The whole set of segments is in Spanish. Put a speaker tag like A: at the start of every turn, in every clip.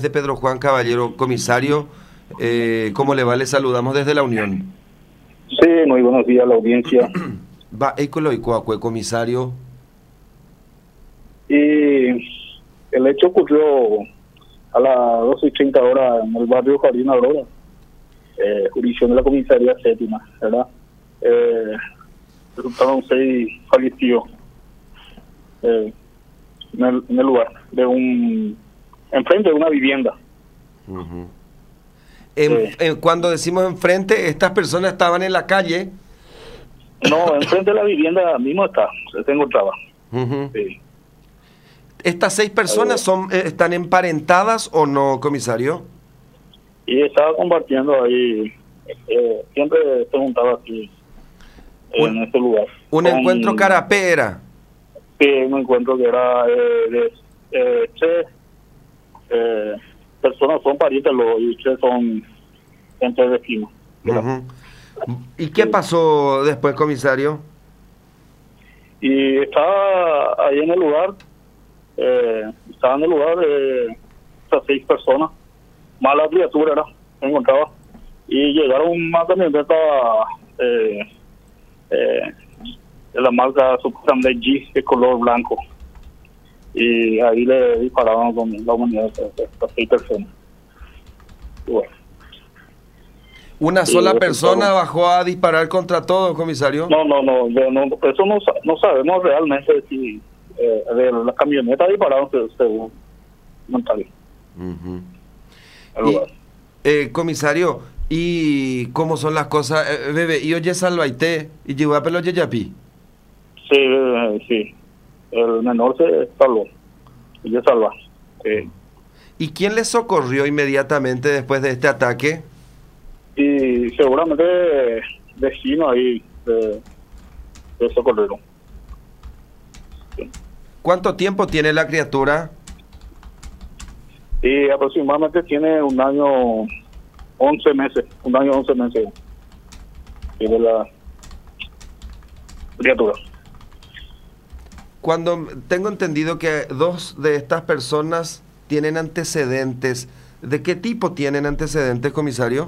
A: de Pedro Juan Caballero, comisario, ¿cómo le va? Le saludamos desde la Unión.
B: Sí, muy buenos días a la audiencia.
A: Va, comisario.
B: Y el hecho ocurrió a las 12:30 horas en el barrio Jardín Aurora, jurisdicción de la comisaría séptima, ¿verdad? Resultaron 6 fallecidos en el lugar, enfrente de una vivienda.
A: Uh-huh. Cuando decimos enfrente, ¿estas personas estaban en la calle?
B: No, enfrente de la vivienda mismo se encontraba.
A: Uh-huh.
B: Sí.
A: ¿Estas 6 personas están emparentadas o no, comisario?
B: Y estaba compartiendo ahí, siempre se juntaba aquí, en este lugar.
A: ¿Un encuentro carapé era?
B: Sí, un encuentro que era de 3 personas, son parientes, y 3 son gente de vecinos.
A: Uh-huh. ¿Y qué pasó después, comisario?
B: Y estaba ahí en el lugar, estaban en el lugar esas 6 personas, más la criatura se encontraba, y llegaron más camioneta de la marca supuestamente G, de color blanco, y ahí le disparaban con la humanidad a estas 6 personas. Y bueno.
A: ¿Una sola persona bajó a disparar contra todos, comisario?
B: No, eso no sabemos realmente si de la camioneta dispararon según comentario.
A: Uh-huh. Comisario, ¿y cómo son las cosas? Bebé, ¿y oye salvaité? ¿Y llegó a pelo yeyapi?
B: Sí, el menor se salvó, y se salva. Sí.
A: ¿Y quién le socorrió inmediatamente después de este ataque?
B: Y seguramente vecinos ahí de socorrieron. Sí.
A: ¿Cuánto tiempo tiene la criatura?
B: Y aproximadamente tiene 1 año 11 meses. 1 año 11 meses tiene la criatura.
A: Cuando tengo entendido que 2 de estas personas tienen antecedentes, ¿de qué tipo tienen antecedentes, comisario?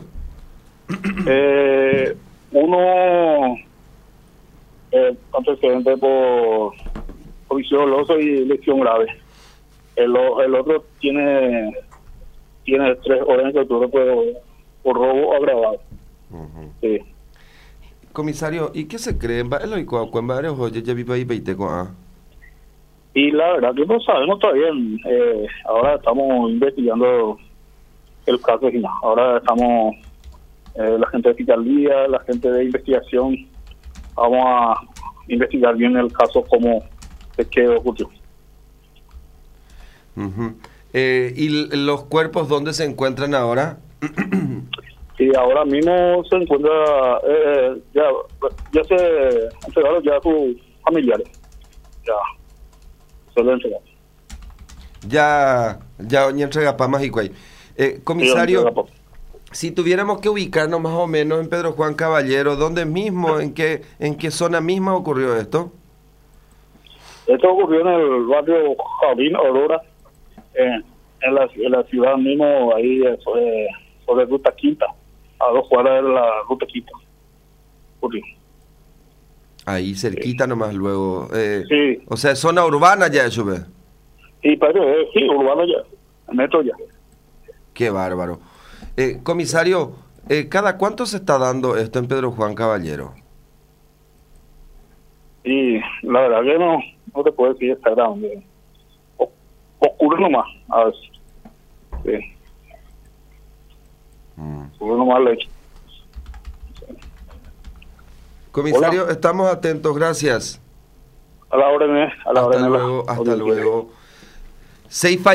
B: Uno antecedente por homicidio doloso y lesión grave. El otro tiene 3 órdenes de captura por robo agravado.
A: Uh-huh.
B: Sí.
A: Comisario, ¿y qué se cree?
B: Y la verdad que no sabemos todavía. Ahora estamos investigando el caso final. Ahora estamos la gente de fiscalía, la gente de investigación, vamos a investigar bien el caso, cómo es que ocurrió.
A: Uh-huh. ¿Y los cuerpos dónde se encuentran ahora?
B: Y ahora mismo se encuentra, ya se entregaron ya a sus familiares, ya se lo entregaron.
A: Ya entrega para Majicuay. Comisario, si tuviéramos que ubicarnos más o menos en Pedro Juan Caballero, ¿dónde mismo, en qué zona misma ocurrió esto?
B: Esto ocurrió en el barrio Jardín Aurora, en la ciudad mismo, ahí sobre Ruta Quinta, a 2 cuadras de la Ruta Quinta. Ocurrió.
A: Ahí cerquita nomás luego.
B: Sí.
A: O sea, zona urbana ya eso, ¿ve?
B: Sí, parece, sí, urbana ya, el metro ya.
A: Qué bárbaro. Comisario, ¿cada cuánto se está dando esto en Pedro Juan Caballero?
B: Y la verdad que no te puedo decir está grande. Ocurre nomás, a veces. Sí. Ocurre nomás el hecho.
A: Comisario,
B: Hola.
A: estamos atentos, gracias.
B: A la orden,
A: Hasta luego. 6